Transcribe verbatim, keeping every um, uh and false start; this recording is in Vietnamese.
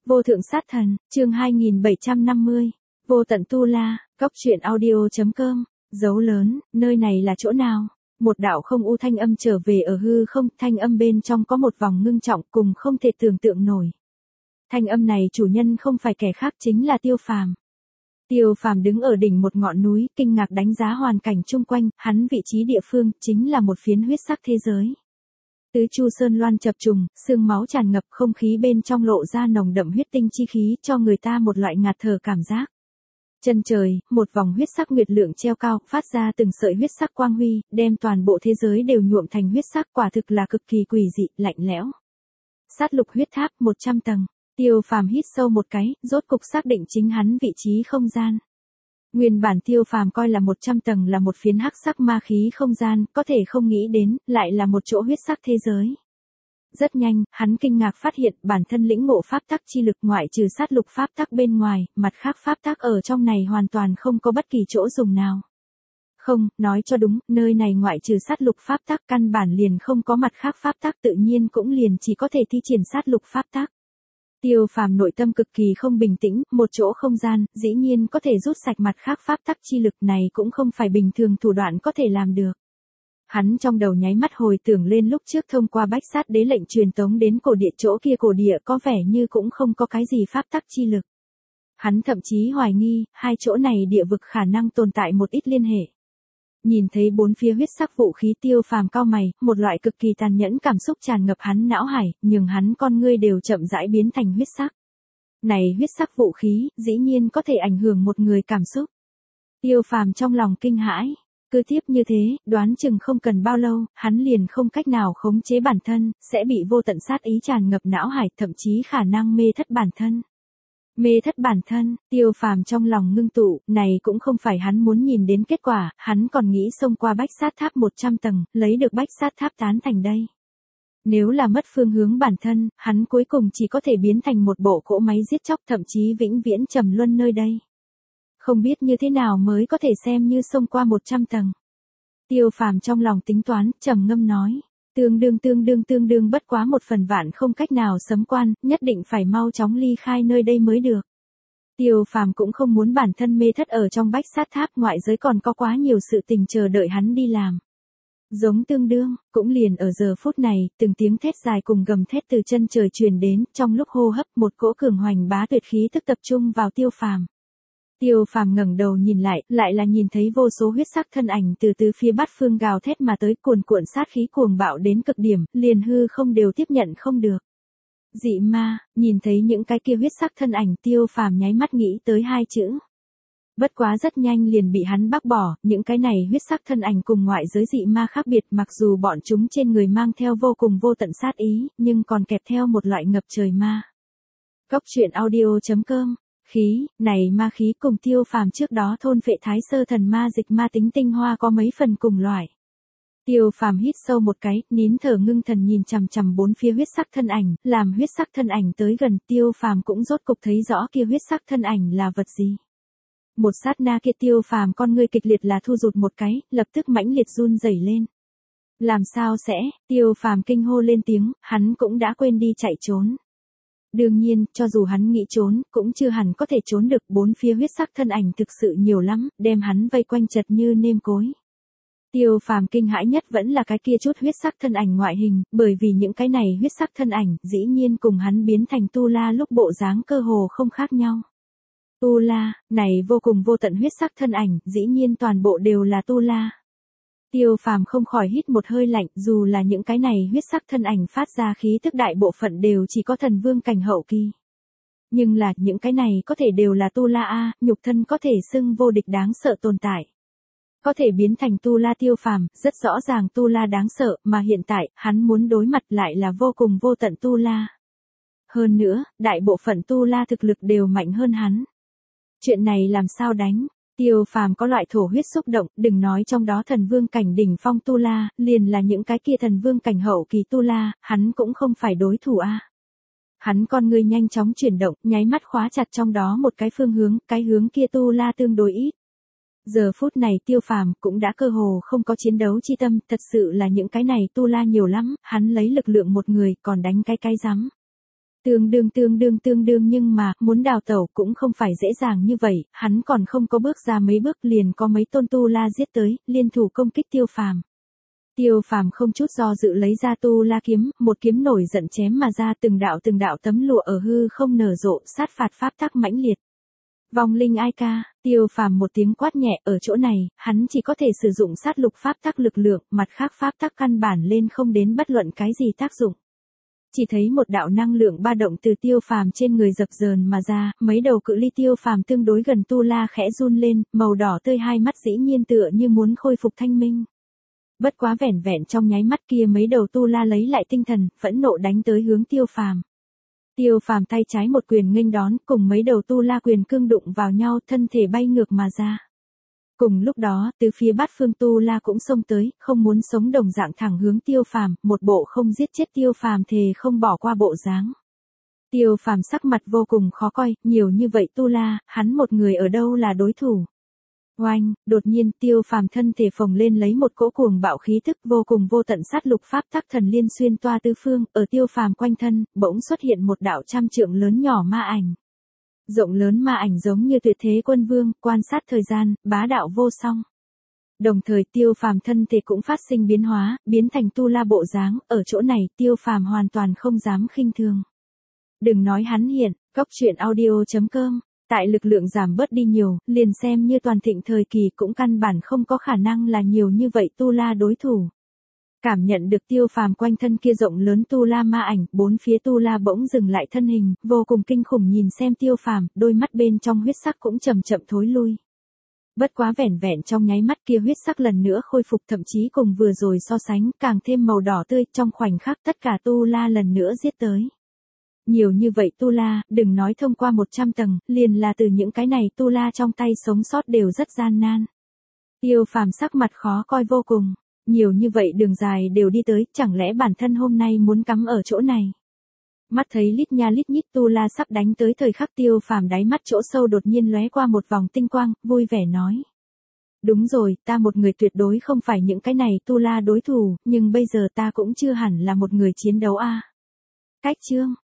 Vô thượng sát thần, chương hai nghìn bảy trăm năm mươi. Vô tận tu la, góc truyện audio.com. Dấu lớn, nơi này là chỗ nào? Một đạo không u thanh âm trở về ở hư không, thanh âm bên trong có một vòng ngưng trọng cùng không thể tưởng tượng nổi. Thanh âm này chủ nhân không phải kẻ khác chính là Tiêu Phàm. Tiêu Phàm đứng ở đỉnh một ngọn núi, kinh ngạc đánh giá hoàn cảnh chung quanh, hắn vị trí địa phương chính là một phiến huyết sắc thế giới. Tứ chu sơn loan chập trùng, sương máu tràn ngập, không khí bên trong lộ ra nồng đậm huyết tinh chi khí, cho người ta một loại ngạt thở cảm giác. Chân trời, một vòng huyết sắc nguyệt lượng treo cao, phát ra từng sợi huyết sắc quang huy, đem toàn bộ thế giới đều nhuộm thành huyết sắc, quả thực là cực kỳ quỷ dị, lạnh lẽo. Sát lục huyết tháp một trăm tầng. Tiêu Phàm hít sâu một cái, rốt cục xác định chính hắn vị trí không gian. Nguyên bản Tiêu Phàm coi là một trăm tầng là một phiến hắc sắc ma khí không gian, có thể không nghĩ đến, lại là một chỗ huyết sắc thế giới. Rất nhanh, hắn kinh ngạc phát hiện bản thân lĩnh ngộ pháp tắc chi lực ngoại trừ sát lục pháp tắc bên ngoài, mặt khác pháp tắc ở trong này hoàn toàn không có bất kỳ chỗ dùng nào. Không, nói cho đúng, nơi này ngoại trừ sát lục pháp tắc căn bản liền không có mặt khác pháp tắc, tự nhiên cũng liền chỉ có thể thi triển sát lục pháp tắc. Tiêu Phàm nội tâm cực kỳ không bình tĩnh, một chỗ không gian, dĩ nhiên có thể rút sạch mặt khác pháp tắc chi lực này cũng không phải bình thường thủ đoạn có thể làm được. Hắn trong đầu nháy mắt hồi tưởng lên lúc trước thông qua bách sát đế lệnh truyền tống đến cổ địa, chỗ kia cổ địa có vẻ như cũng không có cái gì pháp tắc chi lực. Hắn thậm chí hoài nghi, hai chỗ này địa vực khả năng tồn tại một ít liên hệ. Nhìn thấy bốn phía huyết sắc vũ khí, Tiêu Phàm cau mày, một loại cực kỳ tàn nhẫn cảm xúc tràn ngập hắn não hải, nhưng hắn con ngươi đều chậm rãi biến thành huyết sắc. Này huyết sắc vũ khí, dĩ nhiên có thể ảnh hưởng một người cảm xúc. Tiêu Phàm trong lòng kinh hãi, cứ tiếp như thế, đoán chừng không cần bao lâu, hắn liền không cách nào khống chế bản thân, sẽ bị vô tận sát ý tràn ngập não hải, thậm chí khả năng mê thất bản thân. Mê thất bản thân, Tiêu Phàm trong lòng ngưng tụ, này cũng không phải hắn muốn nhìn đến kết quả, hắn còn nghĩ xông qua bách sát tháp một trăm tầng, lấy được bách sát tháp tán thành đây. Nếu là mất phương hướng bản thân, hắn cuối cùng chỉ có thể biến thành một bộ cỗ máy giết chóc, thậm chí vĩnh viễn trầm luân nơi đây. Không biết như thế nào mới có thể xem như xông qua một trăm tầng. Tiêu Phàm trong lòng tính toán, trầm ngâm nói. Tương đương tương đương tương đương bất quá một phần vạn không cách nào sấm quan, nhất định phải mau chóng ly khai nơi đây mới được. Tiêu Phàm cũng không muốn bản thân mê thất ở trong bách sát tháp, ngoại giới còn có quá nhiều sự tình chờ đợi hắn đi làm. Giống tương đương, cũng liền ở giờ phút này, từng tiếng thét dài cùng gầm thét từ chân trời truyền đến, trong lúc hô hấp một cỗ cường hoành bá tuyệt khí tức tập trung vào Tiêu Phàm. Tiêu Phàm ngẩng đầu nhìn lại, lại là nhìn thấy vô số huyết sắc thân ảnh từ tứ phía bát phương gào thét mà tới, cuồn cuộn sát khí cuồng bạo đến cực điểm, liền hư không đều tiếp nhận không được. Dị ma, nhìn thấy những cái kia huyết sắc thân ảnh, Tiêu Phàm nháy mắt nghĩ tới hai chữ. Bất quá rất nhanh liền bị hắn bác bỏ, những cái này huyết sắc thân ảnh cùng ngoại giới dị ma khác biệt, mặc dù bọn chúng trên người mang theo vô cùng vô tận sát ý, nhưng còn kẹp theo một loại ngập trời ma. Góc truyện audio.com. Khí, này ma khí cùng Tiêu Phàm trước đó thôn phệ thái sơ thần ma dịch ma tính tinh hoa có mấy phần cùng loại. Tiêu Phàm hít sâu một cái, nín thở ngưng thần nhìn chằm chằm bốn phía huyết sắc thân ảnh, làm huyết sắc thân ảnh tới gần, Tiêu Phàm cũng rốt cục thấy rõ kia huyết sắc thân ảnh là vật gì. Một sát na kia Tiêu Phàm con ngươi kịch liệt là thu rụt một cái, lập tức mãnh liệt run rẩy lên. Làm sao sẽ, Tiêu Phàm kinh hô lên tiếng, hắn cũng đã quên đi chạy trốn. Đương nhiên, cho dù hắn nghĩ trốn, cũng chưa hẳn có thể trốn được, bốn phía huyết sắc thân ảnh thực sự nhiều lắm, đem hắn vây quanh chật như nêm cối. Tiêu Phàm kinh hãi nhất vẫn là cái kia chút huyết sắc thân ảnh ngoại hình, bởi vì những cái này huyết sắc thân ảnh, dĩ nhiên cùng hắn biến thành tu la lúc bộ dáng cơ hồ không khác nhau. Tu la, này vô cùng vô tận huyết sắc thân ảnh, dĩ nhiên toàn bộ đều là tu la. Tiêu Phàm không khỏi hít một hơi lạnh, dù là những cái này huyết sắc thân ảnh phát ra khí tức đại bộ phận đều chỉ có thần vương cảnh hậu kỳ. Nhưng là, những cái này có thể đều là tu la a, nhục thân có thể xưng vô địch đáng sợ tồn tại. Có thể biến thành tu la Tiêu Phàm, rất rõ ràng tu la đáng sợ, mà hiện tại, hắn muốn đối mặt lại là vô cùng vô tận tu la. Hơn nữa, đại bộ phận tu la thực lực đều mạnh hơn hắn. Chuyện này làm sao đánh? Tiêu Phàm có loại thổ huyết xúc động, đừng nói trong đó thần vương cảnh đỉnh phong tu la, liền là những cái kia thần vương cảnh hậu kỳ tu la, hắn cũng không phải đối thủ a. Hắn con ngươi nhanh chóng chuyển động, nháy mắt khóa chặt trong đó một cái phương hướng, cái hướng kia tu la tương đối ít. Giờ phút này Tiêu Phàm cũng đã cơ hồ không có chiến đấu chi tâm, thật sự là những cái này tu la nhiều lắm, hắn lấy lực lượng một người còn đánh cái cái rắm. Tương đương tương đương tương đương nhưng mà, muốn đào tẩu cũng không phải dễ dàng như vậy, hắn còn không có bước ra mấy bước liền có mấy tôn tu la giết tới, liên thủ công kích Tiêu Phàm. Tiêu Phàm không chút do dự lấy ra tu la kiếm, một kiếm nổi giận chém mà ra, từng đạo từng đạo tấm lụa ở hư không nở rộ, sát phạt pháp tắc mãnh liệt. Vong linh ai ca, Tiêu Phàm một tiếng quát nhẹ, ở chỗ này, hắn chỉ có thể sử dụng sát lục pháp tắc lực lượng, mặt khác pháp tắc căn bản lên không đến bất luận cái gì tác dụng. Chỉ thấy một đạo năng lượng ba động từ Tiêu Phàm trên người dập dờn mà ra, mấy đầu cự ly Tiêu Phàm tương đối gần tu la khẽ run lên, màu đỏ tươi hai mắt dĩ nhiên tựa như muốn khôi phục thanh minh. Bất quá vẻn vẹn trong nháy mắt kia mấy đầu tu la lấy lại tinh thần, phẫn nộ đánh tới hướng Tiêu Phàm. Tiêu Phàm tay trái một quyền nghênh đón, cùng mấy đầu tu la quyền cương đụng vào nhau, thân thể bay ngược mà ra. Cùng lúc đó, từ phía bát phương tu la cũng xông tới, không muốn sống đồng dạng thẳng hướng Tiêu Phàm, một bộ không giết chết Tiêu Phàm thề không bỏ qua bộ dáng. Tiêu Phàm sắc mặt vô cùng khó coi, nhiều như vậy tu la, hắn một người ở đâu là đối thủ. Oanh, đột nhiên Tiêu Phàm thân thể phồng lên lấy một cỗ cuồng bạo khí thức vô cùng vô tận sát lục pháp tắc thần liên xuyên toa tứ phương, ở Tiêu Phàm quanh thân, bỗng xuất hiện một đạo trăm trượng lớn nhỏ ma ảnh. Rộng lớn ma ảnh giống như tuyệt thế quân vương, quan sát thời gian, bá đạo vô song. Đồng thời Tiêu Phàm thân thể cũng phát sinh biến hóa, biến thành tu la bộ dáng, ở chỗ này Tiêu Phàm hoàn toàn không dám khinh thường. Đừng nói hắn hiện, góc truyện audio chấm com. Tại lực lượng giảm bớt đi nhiều, liền xem như toàn thịnh thời kỳ cũng căn bản không có khả năng là nhiều như vậy tu la đối thủ. Cảm nhận được Tiêu Phàm quanh thân kia rộng lớn tu la ma ảnh, bốn phía tu la bỗng dừng lại thân hình, vô cùng kinh khủng nhìn xem Tiêu Phàm, đôi mắt bên trong huyết sắc cũng chậm chậm thối lui. Bất quá vẻn vẹn trong nháy mắt kia huyết sắc lần nữa khôi phục, thậm chí cùng vừa rồi so sánh, càng thêm màu đỏ tươi, trong khoảnh khắc tất cả tu la lần nữa giết tới. Nhiều như vậy tu la, đừng nói thông qua một trăm tầng, liền là từ những cái này tu la trong tay sống sót đều rất gian nan. Tiêu Phàm sắc mặt khó coi vô cùng, nhiều như vậy đường dài đều đi tới, chẳng lẽ bản thân hôm nay muốn cắm ở chỗ này. Mắt thấy lít nha lít nhít tu la sắp đánh tới thời khắc Tiêu Phàm đáy mắt chỗ sâu đột nhiên lóe qua một vòng tinh quang, vui vẻ nói. Đúng rồi, ta một người tuyệt đối không phải những cái này tu la đối thủ, nhưng bây giờ ta cũng chưa hẳn là một người chiến đấu a. À. Cách chương